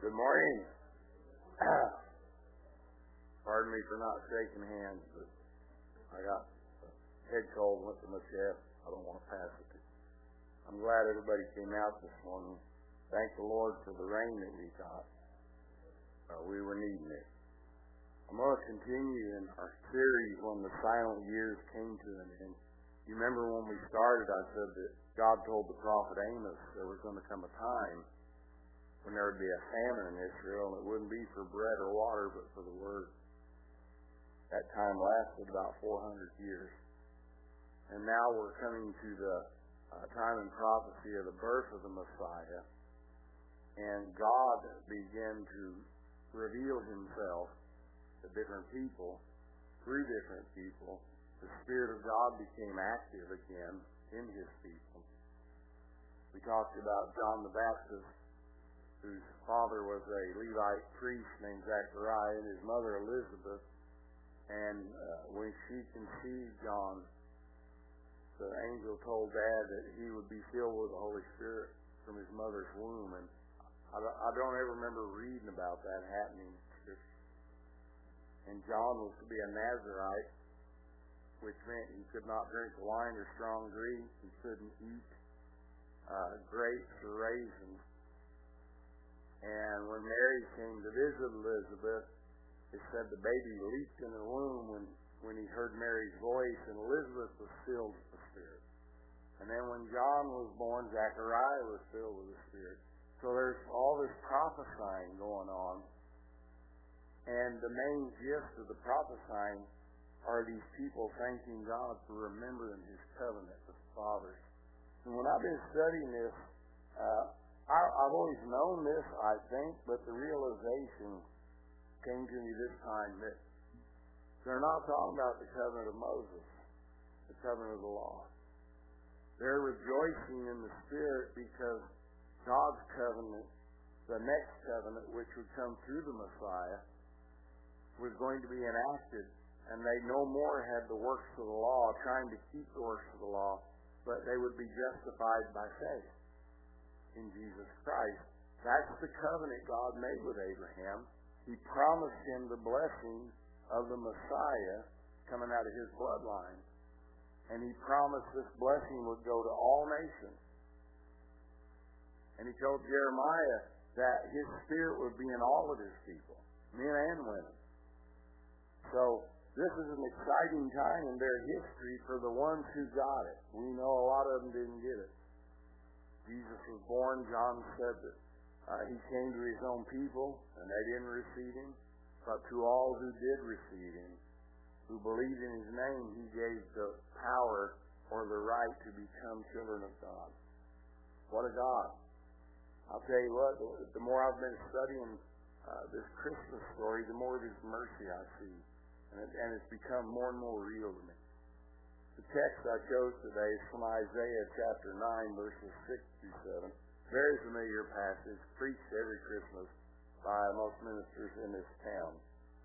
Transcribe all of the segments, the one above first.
Good morning. Pardon me for not shaking hands, but I got a head cold, went to my chest. I don't want to pass it. I'm glad everybody came out this morning. Thank the Lord for the rain that we got. We were needing it. I'm going to continue in our series when the silent years came to an end. You remember when we started, I said that God told the prophet Amos there was going to come a time when there would be a famine in Israel, and it wouldn't be for bread or water, but for the word. That time lasted about 400 years. And now we're coming to the time in prophecy of the birth of the Messiah. And God began to reveal himself to different people, through different people. The Spirit of God became active again in his people. We talked about John the Baptist, whose father was a Levite priest named Zechariah, and his mother Elizabeth. And when she conceived John, the angel told Dad that he would be filled with the Holy Spirit from his mother's womb. And I don't ever remember reading about that happening. And John was to be a Nazarite, which meant he could not drink wine or strong drink. He couldn't eat grapes or raisins. And when Mary came to visit Elizabeth, it said the baby leaped in her womb when he heard Mary's voice, and Elizabeth was filled with the Spirit. And then when John was born, Zechariah was filled with the Spirit. So there's all this prophesying going on. And the main gist of the prophesying are these people thanking God for remembering his covenant with the fathers. And when I've been studying this, I've always known this, I think, but the realization came to me this time that they're not talking about the covenant of Moses, the covenant of the law. They're rejoicing in the Spirit because God's covenant, the next covenant, which would come through the Messiah, was going to be enacted, and they no more had the works of the law, trying to keep the works of the law, but they would be justified by faith in Jesus Christ. That's the covenant God made with Abraham. He promised him the blessing of the Messiah coming out of his bloodline. And he promised this blessing would go to all nations. And he told Jeremiah that his Spirit would be in all of his people, men and women. So this is an exciting time in their history for the ones who got it. We know a lot of them didn't get it. Jesus was born. John said that he came to his own people, and they didn't receive him. But to all who did receive him, who believed in his name, he gave the power or the right to become children of God. What a God. I'll tell you what, the more I've been studying this Christmas story, the more of his mercy I see. And it's become more and more real to me. The text I chose today is from Isaiah chapter 9, verses 6 through 7. Very familiar passage, preached every Christmas by most ministers in this town.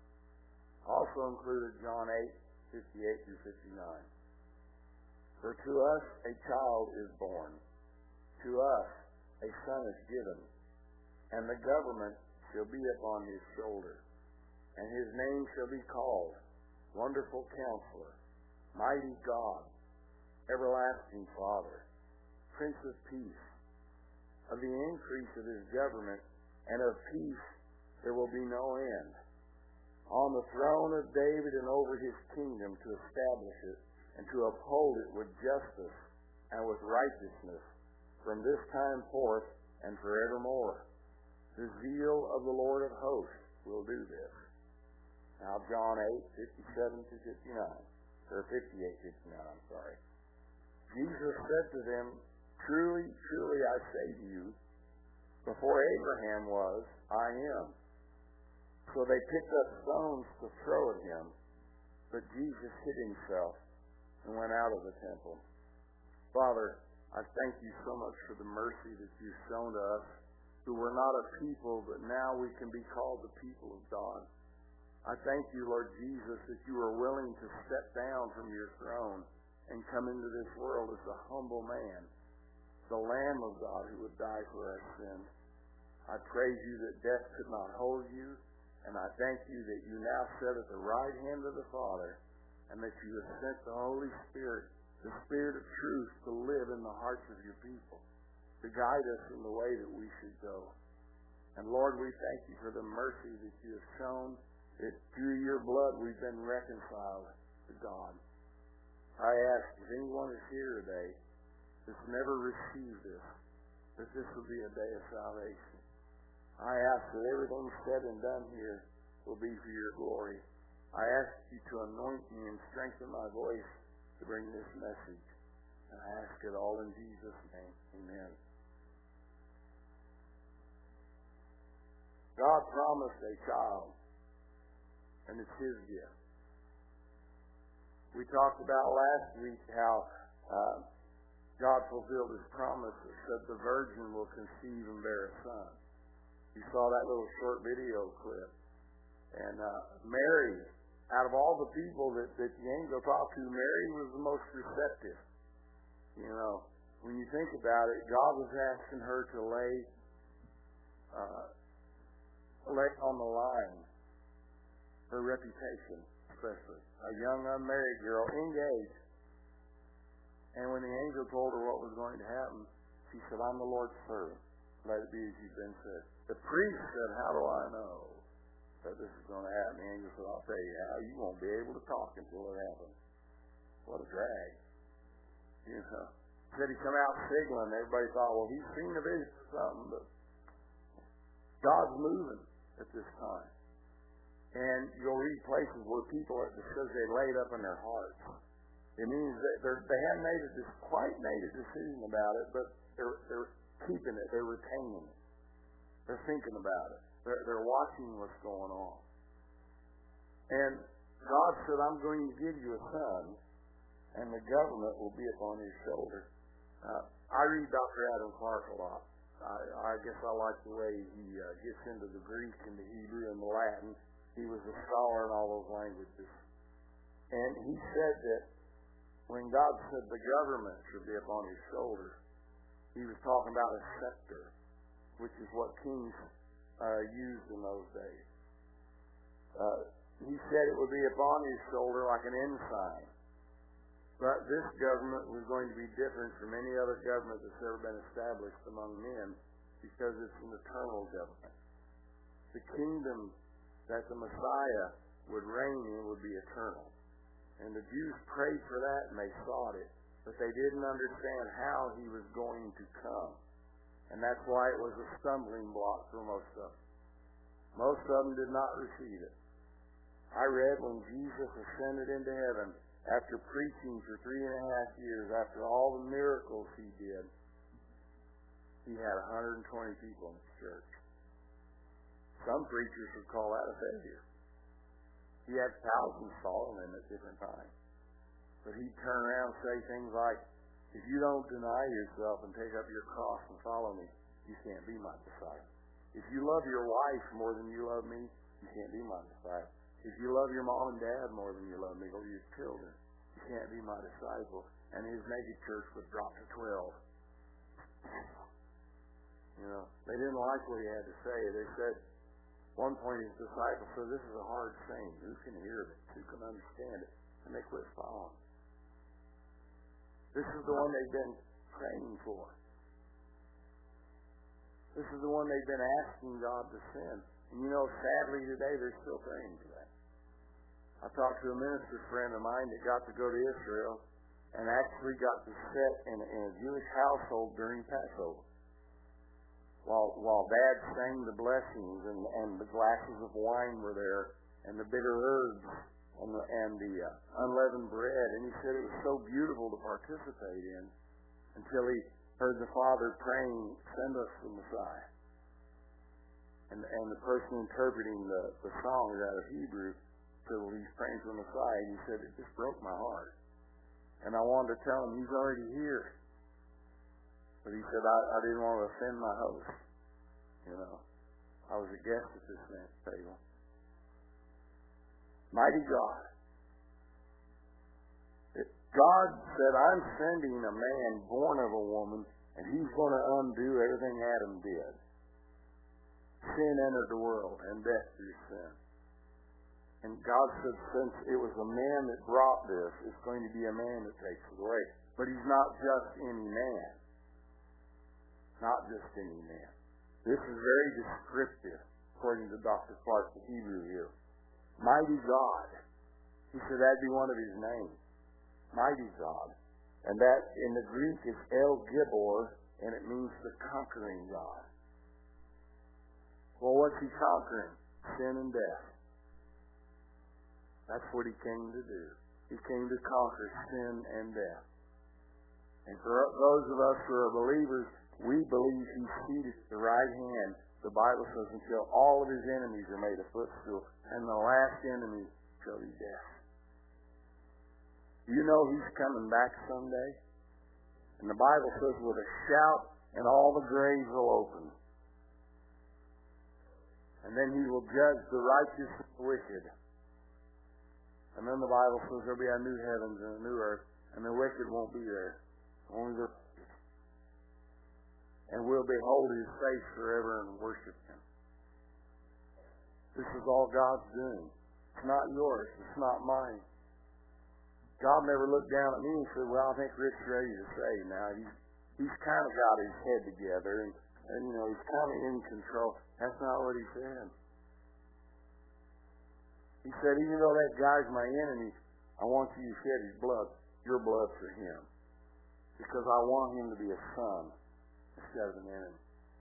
Also included John 8, 58 through 59. For to us a child is born, to us a son is given, and the government shall be upon his shoulder, and his name shall be called Wonderful Counselor, Mighty God, Everlasting Father, Prince of Peace. Of the increase of his government and of peace there will be no end. On the throne of David and over his kingdom, to establish it and to uphold it with justice and with righteousness from this time forth and forevermore. The zeal of the Lord of hosts will do this. Now John 8, 57 to 59. Or 58, 59, I'm sorry. Jesus said to them, Truly, truly, I say to you, before Abraham was, I am. So they picked up stones to throw at him, but Jesus hid himself and went out of the temple. Father, I thank you so much for the mercy that you've shown to us, who were not a people, but now we can be called the people of God. I thank you, Lord Jesus, that you are willing to step down from your throne and come into this world as a humble man, the Lamb of God who would die for our sins. I praise you that death could not hold you, and I thank you that you now sit at the right hand of the Father, and that you have sent the Holy Spirit, the Spirit of truth, to live in the hearts of your people, to guide us in the way that we should go. And Lord, we thank you for the mercy that you have shown, that through your blood we've been reconciled to God. I ask if anyone is here today that's never received this, that this will be a day of salvation. I ask that everything said and done here will be for your glory. I ask you to anoint me and strengthen my voice to bring this message. And I ask it all in Jesus' name. Amen. God promised a child, and it's his gift. We talked about last week how God fulfilled his promise that said the virgin will conceive and bear a son. You saw that little short video clip. And Mary, out of all the people that the angel talked to, Mary was the most receptive. You know, when you think about it, God was asking her to lay on the line her reputation, especially. A young unmarried girl, engaged. And when the angel told her what was going to happen, she said, I'm the Lord's servant. Let it be as you've been said. The priest said, how do I know that this is going to happen? The angel said, I'll tell you how. You won't be able to talk until it happens. What a drag. You know. Said he come out signaling. Everybody thought, well, he's seen a vision or something. But God's moving at this time. And you'll read places where people, it says they laid up in their hearts. It means that they haven't quite made a decision about it, but they're keeping it. They're retaining it. They're thinking about it. They're watching what's going on. And God said, I'm going to give you a son, and the government will be upon his shoulder. I read Dr. Adam Clark a lot. I guess I like the way he gets into the Greek and the Hebrew and the Latin. He was a scholar in all those languages. And he said that when God said the government should be upon his shoulder, he was talking about a scepter, which is what kings used in those days. He said it would be upon his shoulder like an ensign. But this government was going to be different from any other government that's ever been established among men because it's an eternal government. The kingdom that the Messiah would reign in would be eternal. And the Jews prayed for that and they sought it, but they didn't understand how he was going to come. And that's why it was a stumbling block for most of them. Most of them did not receive it. I read when Jesus ascended into heaven, after preaching for 3.5 years, after all the miracles he did, he had 120 people in his church. Some preachers would call that a failure. He had thousands following him at different times. But he'd turn around and say things like, if you don't deny yourself and take up your cross and follow me, you can't be my disciple. If you love your wife more than you love me, you can't be my disciple. If you love your mom and dad more than you love me or your children, you can't be my disciple. And his mega church would drop to 12. You know, they didn't like what he had to say. They said, one point his disciples said, this is a hard saying. Who can hear it? Who can understand it? And they quit following. This is the one they've been praying for. This is the one they've been asking God to send. And you know, sadly today, they're still praying for that. I talked to a minister friend of mine that got to go to Israel and actually got to sit in a Jewish household during Passover. While Dad sang the blessings and the glasses of wine were there and the bitter herbs and the unleavened bread. And he said it was so beautiful to participate in until he heard the Father praying, send us the Messiah. And the person interpreting the songs out of Hebrew said, well, he's praying for the Messiah. And he said, it just broke my heart. And I wanted to tell him, he's already here. But he said, I didn't want to offend my host. You know, I was a guest at this man's table. Mighty God. God said, I'm sending a man born of a woman, and he's going to undo everything Adam did. sin entered the world, and death through sin. And God said, since it was a man that brought this, it's going to be a man that takes it away. But he's not just any man. Not just any man. This is very descriptive, according to Dr. Clark, the Hebrew here. Mighty God. He said that'd be one of his names. Mighty God. And that in the Greek is El Gibor, and it means the conquering God. Well, what's he conquering? Sin and death. That's what he came to do. He came to conquer sin and death. And for those of us who are believers, we believe he's seated at the right hand. The Bible says until all of his enemies are made a footstool, and the last enemy shall be death. You know he's coming back someday? And the Bible says with a shout, and all the graves will open. And then he will judge the righteous and the wicked. And then the Bible says there'll be a new heavens and a new earth, and the wicked won't be there. Only the righteous. And we'll behold his face forever and worship him. This is all God's doing. It's not yours. It's not mine. God never looked down at me and said, well, I think Rick's ready to save now. He's kind of got his head together, and you know, he's kind of in control. That's not what he said. He said, even though that guy's my enemy, I want you to shed his blood, your blood for him. Because I want him to be a son instead of an enemy.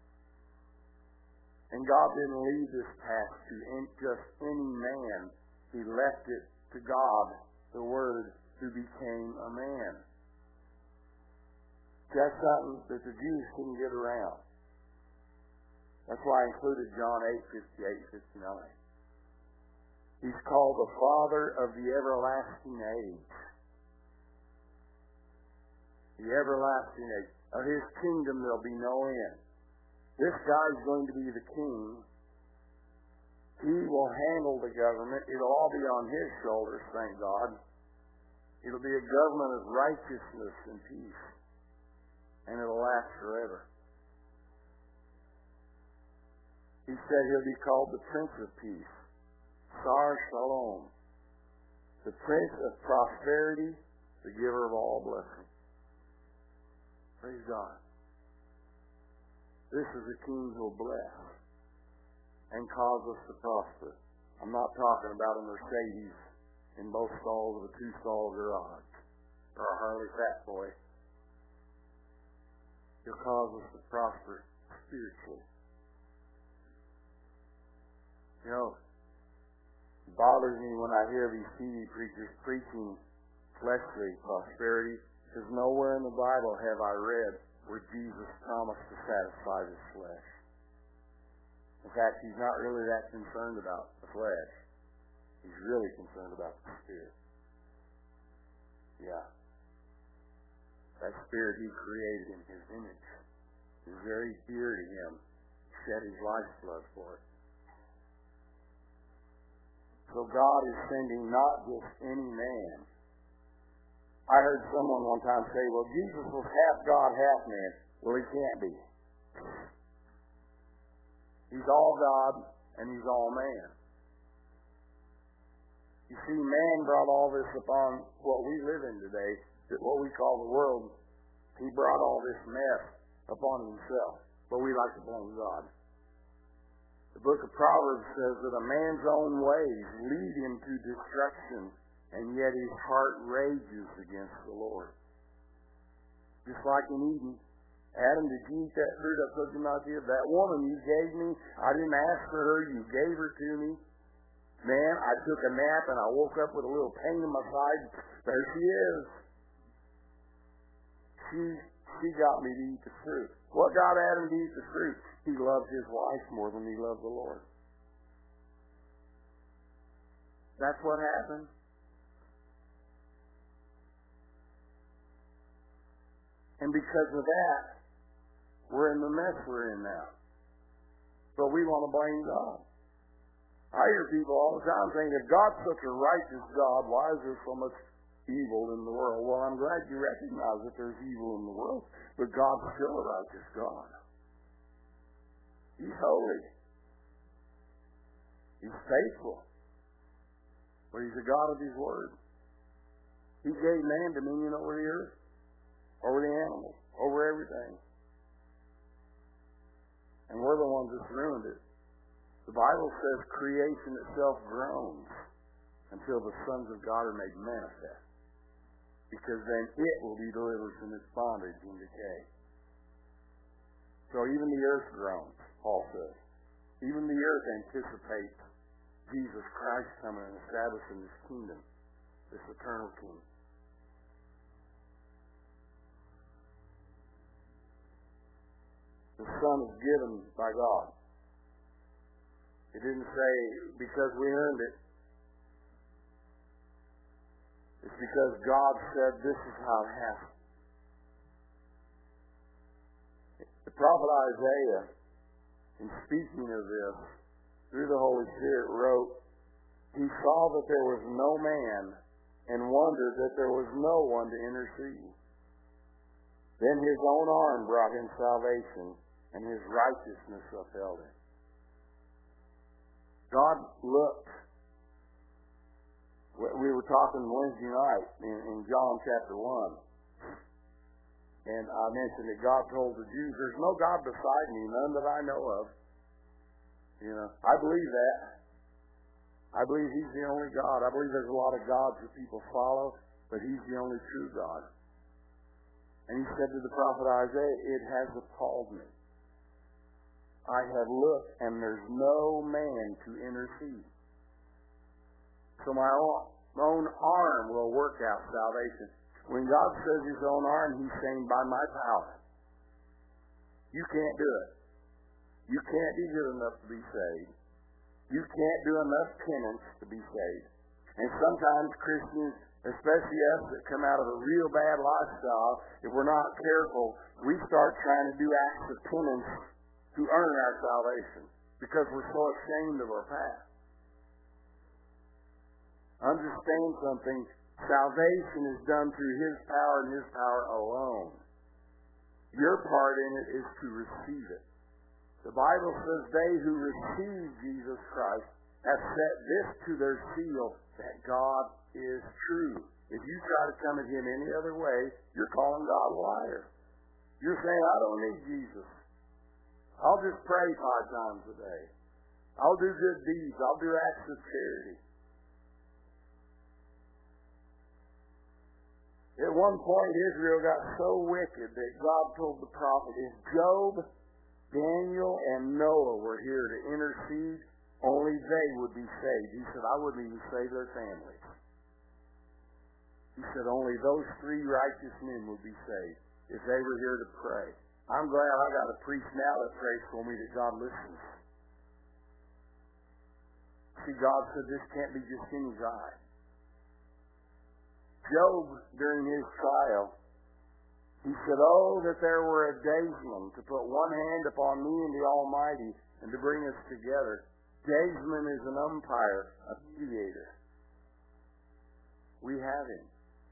And God didn't leave this task to just any man. He left it to God, the Word, who became a man. That's something that the Jews couldn't get around. That's why I included John 8:58-59. He's called the Father of the everlasting age. The everlasting age. Of his kingdom there'll be no end. This guy's going to be the king. He will handle the government. It'll all be on his shoulders, thank God. It'll be a government of righteousness and peace. And it'll last forever. He said he'll be called the Prince of Peace. Sar Shalom. The Prince of Prosperity, the giver of all blessings. Praise God. This is a king who will bless and cause us to prosper. I'm not talking about a Mercedes in both stalls of a 2-stall garage or a Harley Fat Boy. He'll cause us to prosper spiritually. You know, it bothers me when I hear these TV preachers preaching fleshly prosperity, because nowhere in the Bible have I read where Jesus promised to satisfy his flesh. In fact, he's not really that concerned about the flesh. He's really concerned about the spirit. Yeah. That spirit he created in his image is very dear to him. He shed his life's blood for it. So God is sending not just any man. I heard someone one time say, well, Jesus was half God, half man. Well, he can't be. He's all God and he's all man. You see, man brought all this upon what we live in today, what we call the world. He brought all this mess upon himself. But we like to blame God. The book of Proverbs says that a man's own ways lead him to destruction, and yet his heart rages against the Lord. Just like in Eden. Adam, did you eat that fruit I told you not to? That woman you gave me, I didn't ask for her, you gave her to me. Man, I took a nap and I woke up with a little pain in my side. There she is. She got me to eat the fruit. What got Adam to eat the fruit? He loved his wife more than he loved the Lord. That's what happened. And because of that, we're in the mess we're in now. But we want to blame God. I hear people all the time saying, if God's such a righteous God, why is there so much evil in the world? Well, I'm glad you recognize that there's evil in the world, but God's still a righteous God. He's holy. He's faithful. But He's a God of His Word. He gave man dominion over the earth, over the animals, over everything. And we're the ones that's ruined it. The Bible says creation itself groans until the sons of God are made manifest. Because then it will be delivered from its bondage and decay. So even the earth groans, Paul says. Even the earth anticipates Jesus Christ coming and establishing His kingdom, this eternal kingdom. The Son is given by God. It didn't say because we earned it. It's because God said this is how it happened. The prophet Isaiah, in speaking of this, through the Holy Spirit, wrote, he saw that there was no man and wondered that there was no one to intercede. Then His own arm brought Him salvation, and His righteousness upheld Him. God looked. We were talking Wednesday night in John chapter 1. And I mentioned that God told the Jews, there's no God beside me, none that I know of. I believe that. I believe He's the only God. I believe there's a lot of gods that people follow, but He's the only true God. And He said to the prophet Isaiah, it has appalled me. I have looked, and there's no man to intercede. So my own arm will work out salvation. When God says His own arm, He's saying, by my power. You can't do it. You can't be good enough to be saved. You can't do enough penance to be saved. And sometimes Christians, especially us that come out of a real bad lifestyle, if we're not careful, we start trying to do acts of penance to earn our salvation because we're so ashamed of our past. Understand something. Salvation is done through His power and His power alone. Your part in it is to receive it. The Bible says they who receive Jesus Christ have set this to their seal, that God is true. If you try to come at Him any other way, you're calling God a liar. You're saying, I don't need Jesus. I'll just pray 5 times a day. I'll do good deeds. I'll do acts of charity. At one point, Israel got so wicked that God told the prophet, if Job, Daniel, and Noah were here to intercede, only they would be saved. He said, I wouldn't even save their families. He said, only those 3 righteous men would be saved if they were here to pray. I'm glad I got a priest now that prays for me that God listens. See, God said this can't be just any guy. Job, during his trial, he said, oh, that there were a daysman to put one hand upon me and the Almighty and to bring us together. Daysman is an umpire, a mediator. We have him.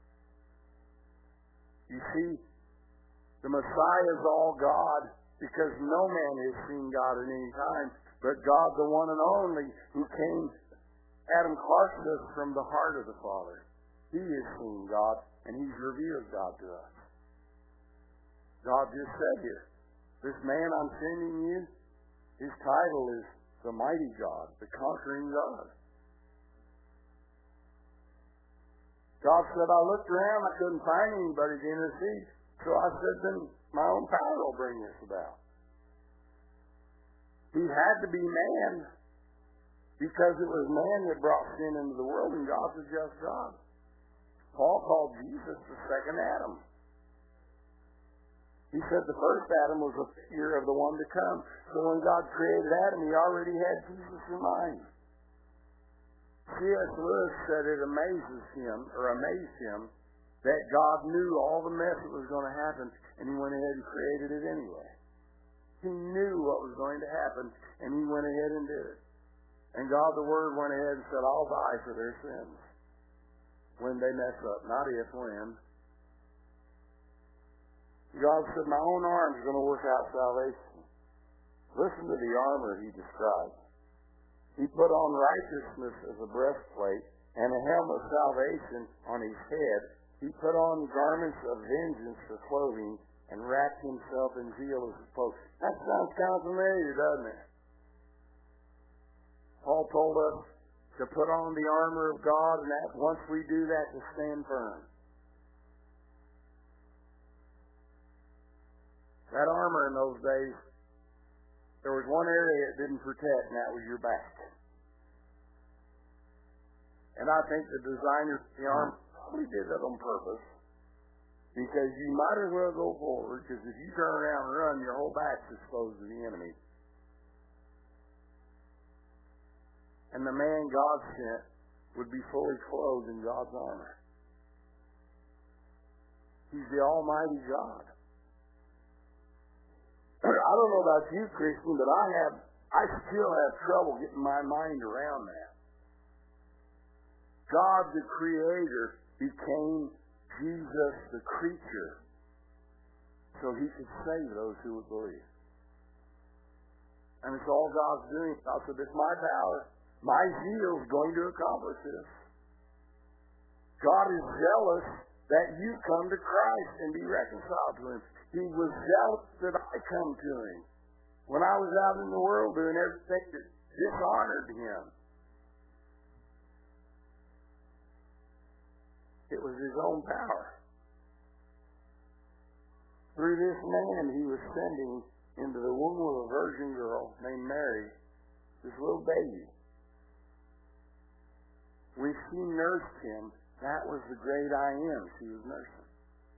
You see, the Messiah is all God because no man has seen God at any time, but God, the one and only, who came, Adam Clark says, from the heart of the Father. He has seen God, and He's revealed God to us. God just said here, this man I'm sending you, his title is the Mighty God, the Conquering God. God said, I looked around, I couldn't find anybody to intercede, so I said, then my own power will bring this about. He had to be man, because it was man that brought sin into the world, and God's a just God. Paul called Jesus the second Adam. He said the first Adam was a figure of the one to come. So when God created Adam, He already had Jesus in mind. C.S. Lewis said it amazed him, that God knew all the mess that was going to happen, and He went ahead and created it anyway. He knew what was going to happen, and He went ahead and did it. And God the Word went ahead and said, I'll die for their sins. When they mess up, not if, when. God said, my own arm is going to work out salvation. Listen to the armor He describes. He put on righteousness as a breastplate and a helmet of salvation on his head. He put on garments of vengeance for clothing and wrapped himself in zeal as his cloak. That sounds kind of familiar, doesn't it? Paul told us to put on the armor of God, and that once we do that, to stand firm. That armor in those days, there was one area it didn't protect, and that was your back. And I think the designers of the armor probably did that on purpose, because you might as well go forward, because if you turn around and run, your whole back's exposed to the enemy. And the man God sent would be fully clothed in God's armor. He's the Almighty God. I don't know about you, Christian, but I still have trouble getting my mind around that. God, the Creator, became Jesus, the creature, so he could save those who would believe. And it's all God's doing. God said, it's my power. My zeal is going to accomplish this. God is zealous that you come to Christ and be reconciled to him. He was zealous that I come to him when I was out in the world doing everything that dishonored him. It was his own power. Through this man he was sending into the womb of a virgin girl named Mary, this little baby. When she nursed him, that was the great I am she was nursing.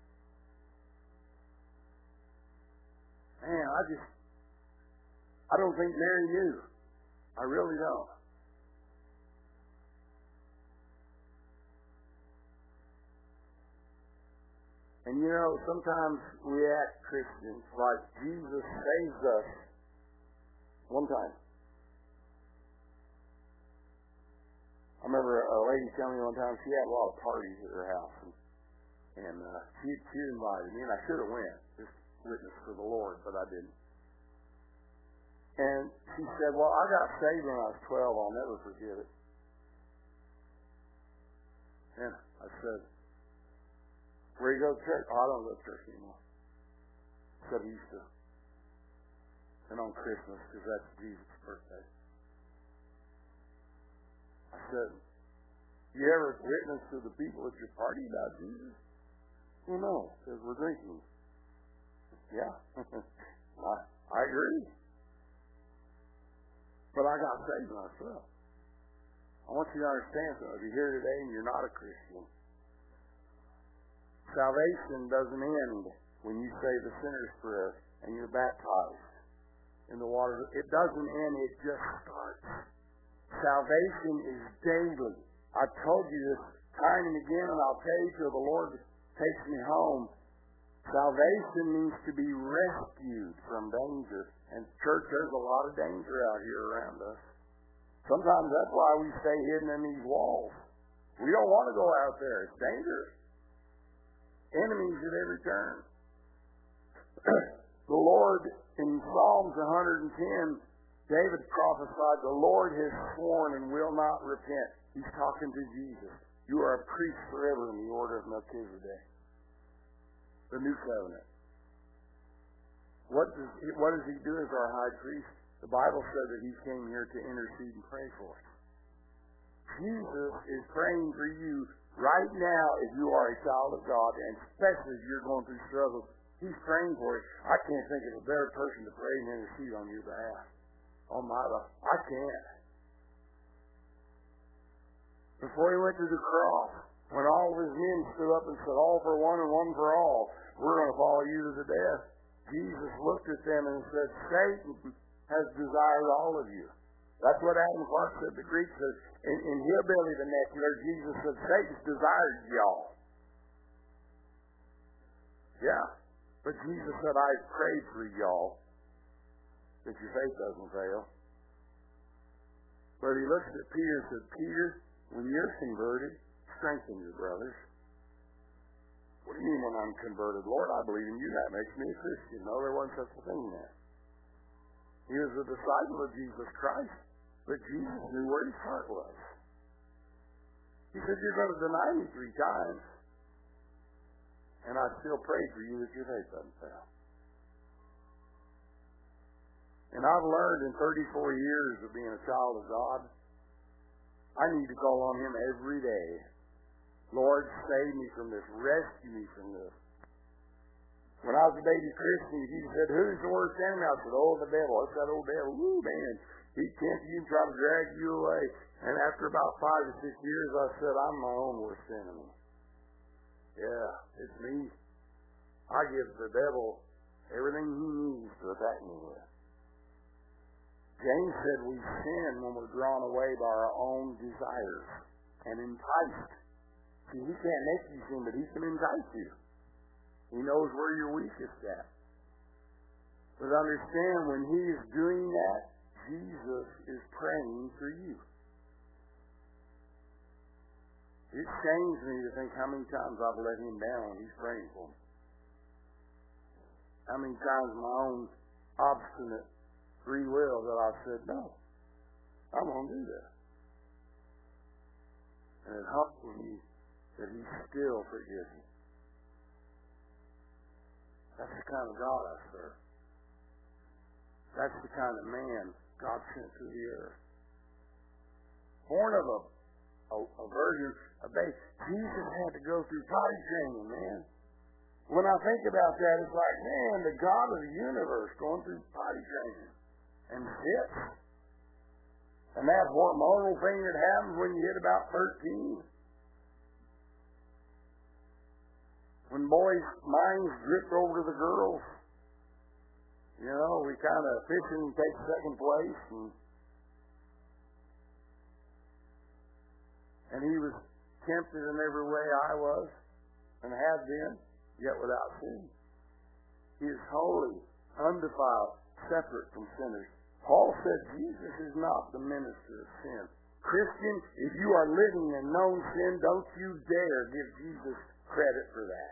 Man, I don't think Mary knew. I really don't. And you know, sometimes we act Christians like Jesus saves us one time. I remember a lady telling me one time she had a lot of parties at her house, and she invited me, and I should have went, just witness for the Lord, but I didn't. And she said, well, I got saved when I was 12, I'll never forget it. And I said, where you go to church? Oh, I don't go to church anymore. Except Easter. And on Christmas, because that's Jesus' birthday. I said, you ever witness to the people at your party about Jesus? Well, no, because we're drinking. Yeah, I agree. But I got saved myself. I want you to understand something. If you're here today and you're not a Christian, salvation doesn't end when you say the sinner's prayer and you're baptized in the water. It doesn't end, it just starts. Salvation is daily. I've told you this time and again, and I'll tell you till the Lord takes me home. Salvation means to be rescued from danger. And church, there's a lot of danger out here around us. Sometimes that's why we stay hidden in these walls. We don't want to go out there. It's dangerous. Enemies at every turn. The Lord, in Psalms 110, David prophesied, the Lord has sworn and will not repent. He's talking to Jesus. You are a priest forever in the order of Melchizedek. The new covenant. What does he do as our high priest? The Bible says that he came here to intercede and pray for us. Jesus is praying for you right now if you are a child of God, and especially if you're going through struggles. He's praying for you. I can't think of a better person to pray and intercede on your behalf. Oh my God, I can't. Before he went to the cross, when all of his men stood up and said, all for one and one for all, we're going to follow you to the death. Jesus looked at them and said, Satan has desired all of you. That's what Adam Clark said. The Greek says, in Hillbilly the Vernacular, Jesus said, Satan's desired y'all. Yeah. But Jesus said, I prayed for y'all that your faith doesn't fail. But he looked at Peter and said, Peter, when you're converted, strengthen your brothers. What do you mean when I'm converted? Lord, I believe in you. That makes me a Christian. No, there wasn't such a thing there. He was a disciple of Jesus Christ. But Jesus knew where his heart was. He said, you're going to deny me 3 times. And I still pray for you that your faith doesn't fail. And I've learned in 34 years of being a child of God, I need to call on him every day. Lord, save me from this. Rescue me from this. When I was a baby Christian, he said, who's the worst enemy? I said, oh, the devil. It's that old devil. Ooh, man. He tempts you and try to drag you away. And after about 5 or 6 years, I said, I'm my own worst enemy. Yeah, it's me. I give the devil everything he needs to attack me with. James said we sin when we're drawn away by our own desires and enticed. See, he can't make you sin, but he can entice you. He knows where you're weakest at. But understand, when he is doing that, Jesus is praying for you. It shames me to think how many times I've let him down when he's praying for me. How many times my own obstinate free will that I said, no, I'm going to do that. And it humbles me that he still forgives me. That's the kind of God I serve. That's the kind of man God sent to the earth. Born of a virgin, a babe. Jesus had to go through potty training, man. When I think about that, it's like, man, the God of the universe going through potty training. And fits. And that hormonal thing that happens when you hit about 13. When boys' minds drift over to the girls, you know, we kind of fishing takes second place. And he was tempted in every way I was and have been, yet without sin. He is holy, undefiled, separate from sinners. Paul said Jesus is not the minister of sin. Christian, if you are living in known sin, don't you dare give Jesus credit for that.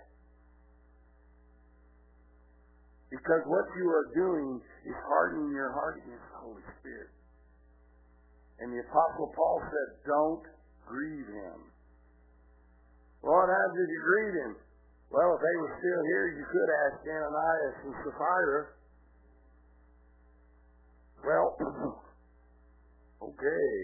Because what you are doing is hardening your heart against the Holy Spirit. And the Apostle Paul said, don't grieve him. Well, what happens if you grieve him? Well, if they were still here, you could ask Ananias and Sapphira. Well, okay.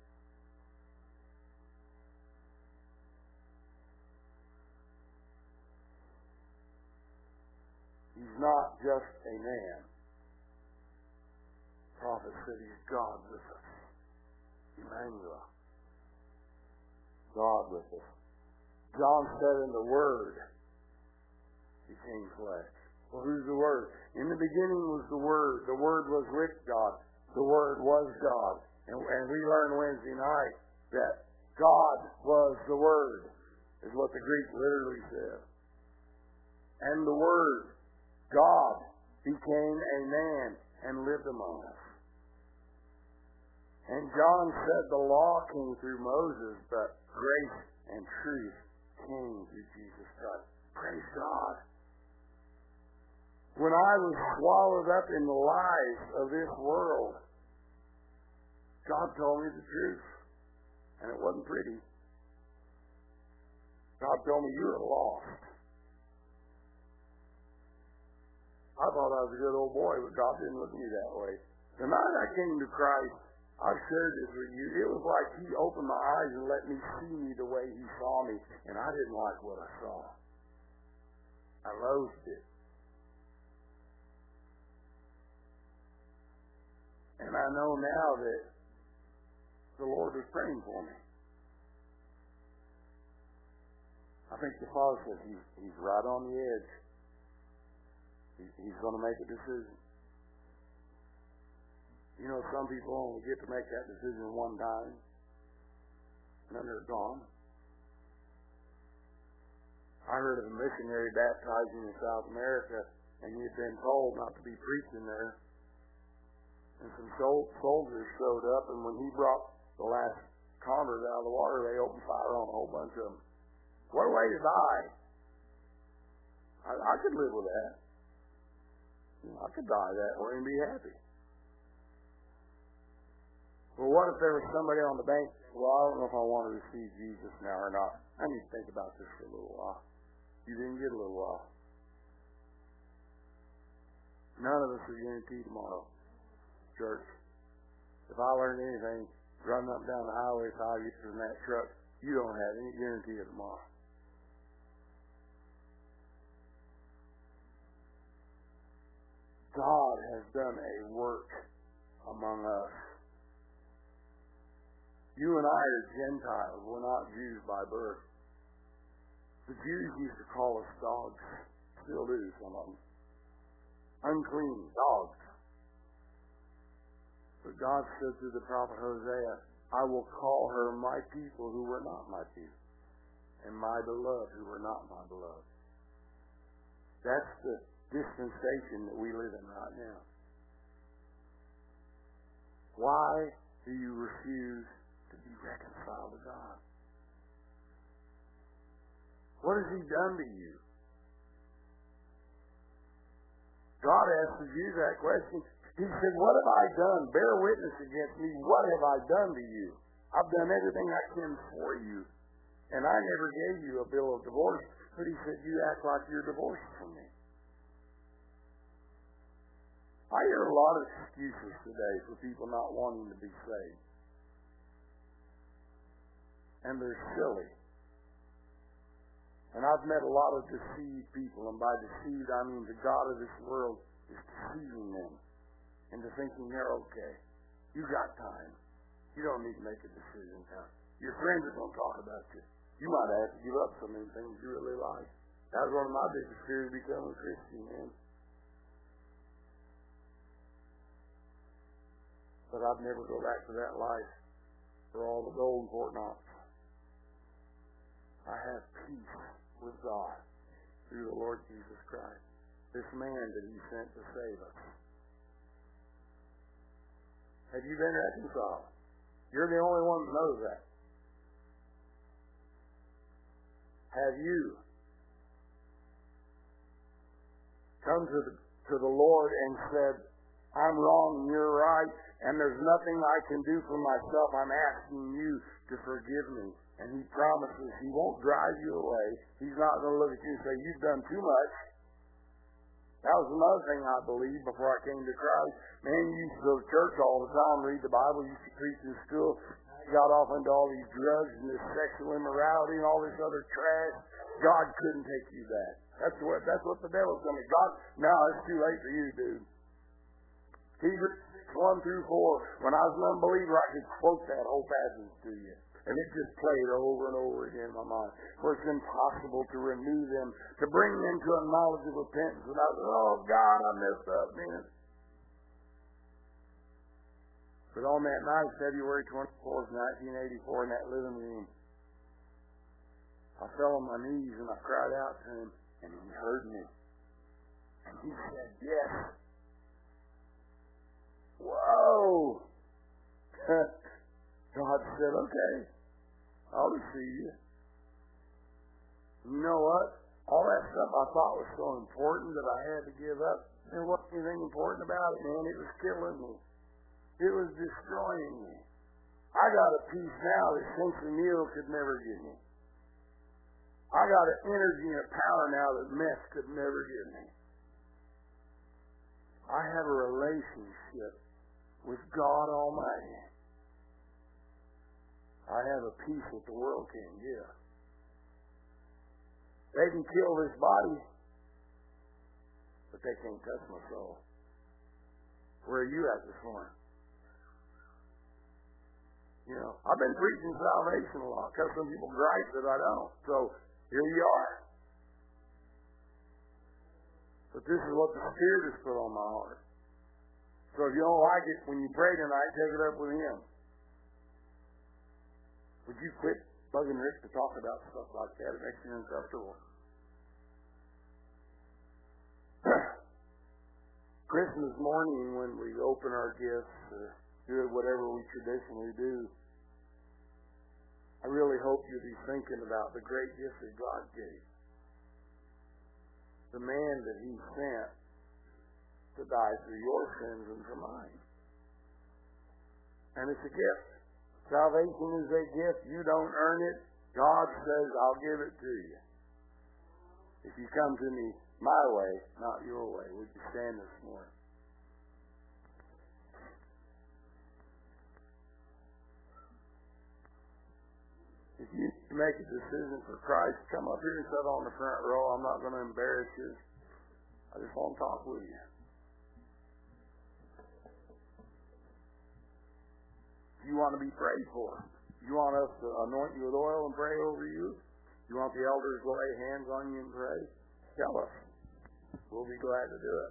He's not just a man. The prophet said he's God with us. Emmanuel. God with us. John said in the Word became flesh. Well, who's the Word? In the beginning was the Word. The Word was with God. The Word was God. And we learned Wednesday night that God was the Word, is what the Greek literally said. And the Word, God, became a man and lived among us. And John said the law came through Moses, but grace and truth came through Jesus Christ. Praise God. When I was swallowed up in the lies of this world, God told me the truth. And it wasn't pretty. God told me you were lost. I thought I was a good old boy, but God didn't look at me that way. The night I came to Christ, I've shared this with you. It was like he opened my eyes and let me see me the way he saw me. And I didn't like what I saw. I loathed it. And I know now that the Lord was praying for me. I think the Father says he's right on the edge. He's going to make a decision. You know, some people only get to make that decision one time, and then they're gone. I heard of a missionary baptizing in South America, and he had been told not to be preaching there. And some soldiers showed up, and when he brought the last convert out of the water, they opened fire on a whole bunch of them. What a way to die. I could live with that. I could die that way and be happy. Well, what if there was somebody on the bank? Well, I don't know if I want to receive Jesus now or not. I need to think about this for a little while. You didn't get a little while. None of us are guaranteed tomorrow, church. If I learned anything, running up and down the highway 5 years in that truck, you don't have any guarantee of tomorrow. God has done a work among us. You and I are Gentiles. We're not Jews by birth. The Jews used to call us dogs. Still do, some of them. Unclean dogs. But God said through the prophet Hosea, I will call her my people who were not my people, and my beloved who were not my beloved. That's the dispensation that we live in right now. Why do you refuse to be reconciled to God? What has He done to you? God asked the Jews that question. He said, what have I done? Bear witness against me. What have I done to you? I've done everything I can for you. And I never gave you a bill of divorce. But He said, you act like you're divorced from me. I hear a lot of excuses today for people not wanting to be saved. And they're silly. And I've met a lot of deceived people, and by deceived I mean the God of this world is deceiving them into thinking they're okay. You got time. You don't need to make a decision now. Your friends are going to talk about you. You might have to give up some of the things you really like. That was one of my biggest fears, becoming a Christian, man. But I'd never go back to that life for all the gold in Fort Knox. I have peace with God through the Lord Jesus Christ. This man that He sent to save us. Have you been reconciled? You're the only one that knows that. Have you come to the Lord and said, I'm wrong and you're right, and there's nothing I can do for myself. I'm asking you to forgive me. And He promises He won't drive you away. He's not going to look at you and say, you've done too much. That was another thing I believed before I came to Christ. Man, you used to go to church all the time, read the Bible, used to preach in school, got off into all these drugs and this sexual immorality and all this other trash. God couldn't take you back. That's what the devil's going to do. God, now it's too late for you, dude. Hebrews 1 through 4. When I was an unbeliever, I could quote that whole passage to you. And it just played over and over again in my mind. For it's impossible to renew them, to bring them to a knowledge of repentance. And I said, oh God, I messed up, man. But on that night, February 24th, 1984, in that living room, I fell on my knees and I cried out to Him, and He heard me. And He said, yes. Whoa! God said, okay, I'll receive you. You know what? All that stuff I thought was so important that I had to give up. There wasn't anything important about it, man. It was killing me. It was destroying me. I got a peace now that Century Meal could never give me. I got an energy and a power now that meth could never give me. I have a relationship with God Almighty. I have a peace that the world can't give. They can kill this body, but they can't touch my soul. Where are you at this morning? You know, I've been preaching salvation a lot because some people gripe that I don't. So here you are. But this is what the Spirit has put on my heart. So if you don't like it, when you pray tonight, take it up with Him. Would you quit bugging Rick to talk about stuff like that? It makes you uncomfortable. Christmas morning, when we open our gifts or do whatever we traditionally do, I really hope you'll be thinking about the great gift that God gave. The man that He sent to die for your sins and for mine. And it's a gift. Salvation is a gift. You don't earn it. God says, I'll give it to you. If you come to me my way, not your way. Would you stand this morning? If you make a decision for Christ, come up here and sit on the front row. I'm not going to embarrass you. I just want to talk with you. You want to be prayed for. You want us to anoint you with oil and pray over you? You want the elders to lay hands on you and pray? Tell us. We'll be glad to do it.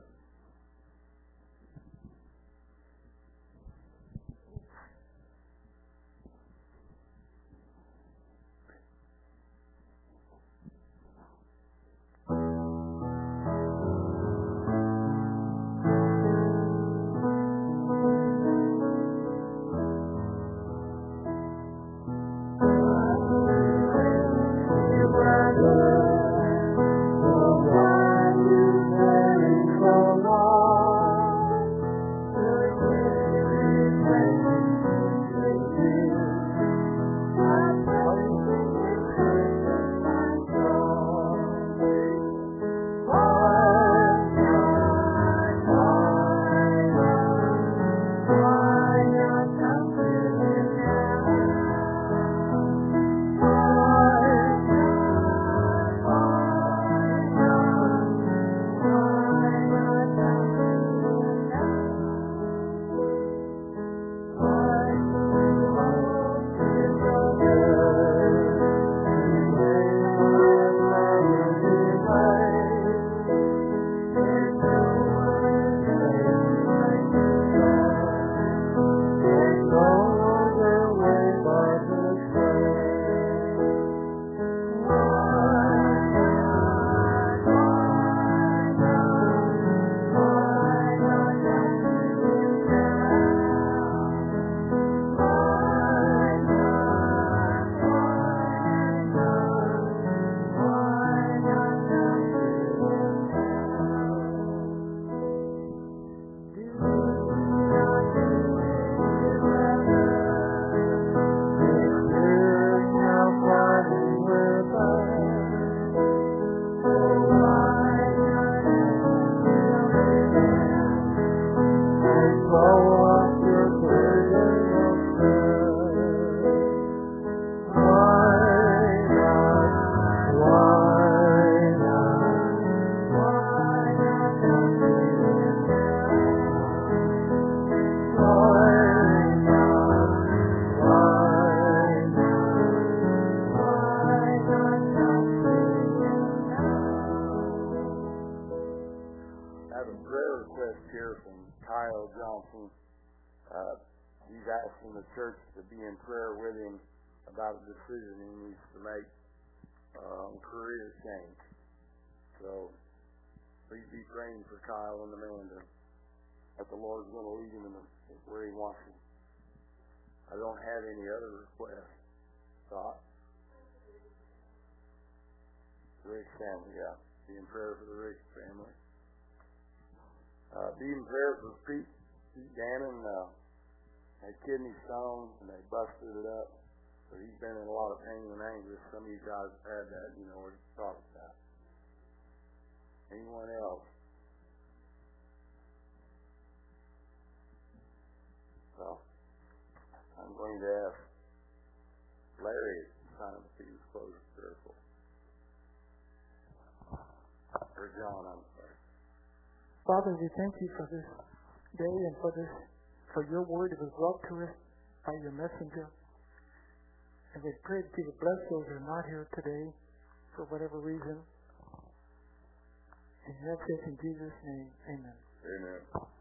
He's asking the church to be in prayer with him about a decision he needs to make, career change. So please be praying for Kyle and Amanda that the Lord's going to lead him in where he wants him. I don't have any other requests. Thought? Rick family, yeah. Be in prayer for the Rick family. Be in prayer for Pete Gannon. Had kidney stone and they busted it up. So he's been in a lot of pain and anguish. Some of you guys have had that, you know what to talk about. Anyone else? So I'm going to ask Larry at this time if he was close to circle. Or John, I'm sorry. Father, we thank you for this day and for your word that was brought to us by your messenger. And we pray that you would bless those who are not here today for whatever reason. And that's it in Jesus' name. Amen. Amen.